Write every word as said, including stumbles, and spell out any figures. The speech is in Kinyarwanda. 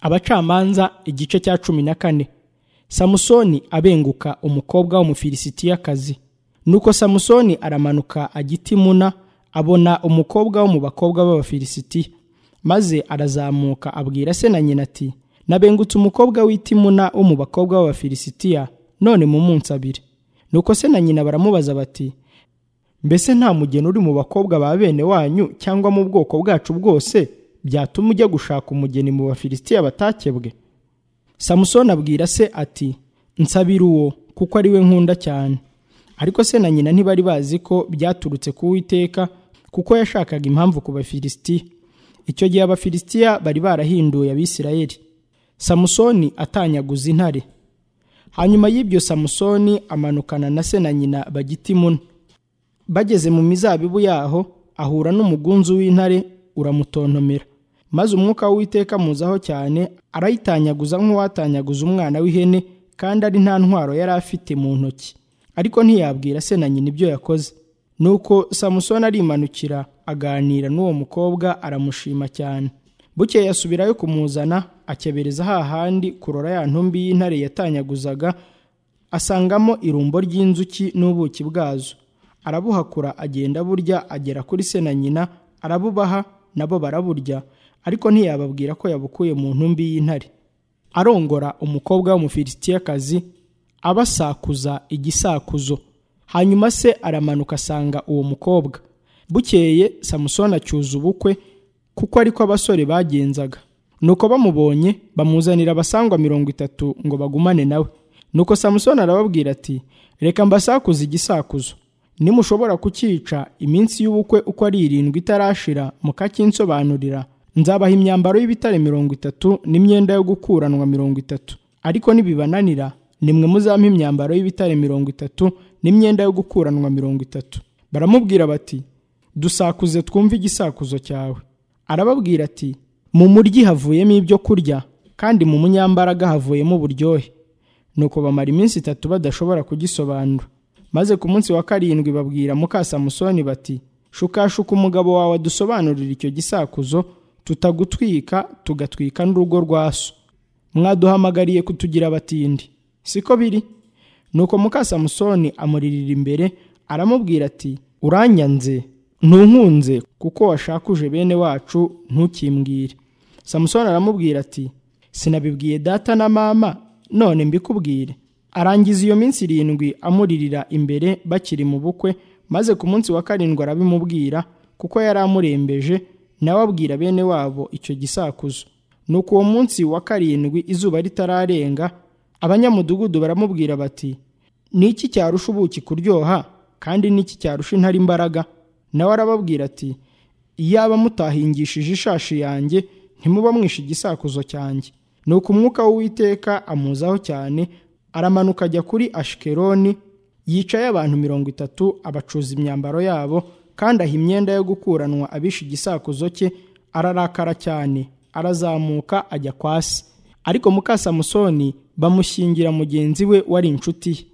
Abacamanza igice cya cumi na kane. Samusoni abenguka umukobwa w'umufilisitiyakazi. Nuko Samusoni aramanuka ajya i Timuna, abona umukobwa wo mu bakobwa b'Abafilisitiya. Maze arazamuka abwira se na nyina ati, nabengutse umukobwa w'i Timuna wo mu bakobwa b'Abafilisitiya, none mu munsi abiri. Nuko se na nyina baramubaza bati, mbese nta mugeni uri mu bakobwa ba bene wanyu cyangwa mu bwoko bwacu bwose byatuma ujya gushaka umugeni mu Bafilisitiya batakebwe? Samusoni abwira se ati, nsabira uwo kuko ari we nkunda cyane. Ariko se na nyina ntibari bazi ko byaturutse ku Uwiteka, kuko yashakaga impamvu ku Bafilisitiya. Icyo gihe Abafilisitiya bari barahinduye Abisirayeli. Samusoni atanyaguza intare. Hanyuma y'ibyo Samusoni amanukana na se na nyina bajya i Timuna. Bageze mu mizabibu yaho, ahura n'umugunzu w'intare uramutontomera. Maze umwuka w'Uwiteka muzaho cyane, arayitanyaguza nk'uwatanyaguza umwana w'ihene, kandi ari nta ntwaro yari afite mu ntoki. Ariko ntiyabwira se na nyina ibyo yakoze. Nuko Samusoni arimanukira aganira n'uwo mukobwa, aramushima cyane. Bukeye yasubirayo kumuzana, akebereza hahandi kurora ya ntumbi y'intare yatanyaguzaga, asangamo irumbo ry'inzuki n'ubuki bwazo. Arabuhakura agenda burya, agera kuri se na nyina, arabubaha, nabo baraburya, ariko ntiyababwira ko yabukuye mu ntumbi y'intare. Arongora umukobwa w'umufilisitiyakazi, abasakuza igisakuzo. Hanyuma se aramanuka asanga uwo mukobwa. Bukeye Samusoni acyuza ubukwe, kuko ariko abasore bagenzaga. Nuko bamubonye bamuzanira abasangwa mirongo itatu ngo bagumane nawe. Nuko Samusoni arababwira ati, reka mbasakuze igisakuzo. Nimushobora kucyica iminsi y'ubukwe uko ari irindwi itarashira, mukakinsobanurira, nzabaha imyambaro y'ibitare mirongo itatu n'imyenda yo gukuranwa mirongo itatu. Ariko nibibananira, nimwe muzampa imyambaro y'ibitare mirongo itatu n'imyenda yo gukuranwa mirongo itatu. Baramubwira bati, dusakuze twumve igisakuzo cyawe. Arababwira ati, mu muryi havuyemo ibyo kurya, kandi mu munyambaraga havuyemo uburyohe. Nuko bamara iminsi itatu badashobora kugisobanura. Maze ku munsi wa karindwi babwira muka Samusoni bati, shukashuka umugabo wawe dusobanurira icyo gisakuzo, tutagutwika tugatwika n'urugo rwa so. Mwaduhamagariye kutugira abatindi, siko biri? Nuko muka Samusoni amuririra imbere, aramubwira ati, uranyanze, ntunkunze, kuko washakuje bene wacu, ntukimbwire. Samusoni aramubwira ati, sinabibwiye data na mama, none mbikubwire? Arangiza iyo minsi irindwi amuririra imbere bakiri mu bukwe. Maze ku munsi wa karindwi arabimubwira, kuko yari amurembeje, nawe abwira bene wabo icyo gisakuzo. Nuko uwo munsi wa karindwi izuba ritararenga, abanyamudugudu baramubwira bati, niki cyarusha ubuki kuryoha, kandi niki cyarusha intare imbaraga? Nawe arababwira ati, iyaba mutahingishije ishashi yanjye, ntimuba mwishe igisakuzo cyanjye. Nuko umwuka w'Uwiteka amuzaho cyane, aramanuka ajya kuri Ashikeloni, yicaye abantu mirongo itatu, abacuza imyambaro yabo, kandi aha imyenda yo gukuranwa abishe igisakuzo cye. Ararakara cyane, arazamuka ajya kwa se. Ariko muka Samusoni bamushyingira mugenzi we wari inshuti ye.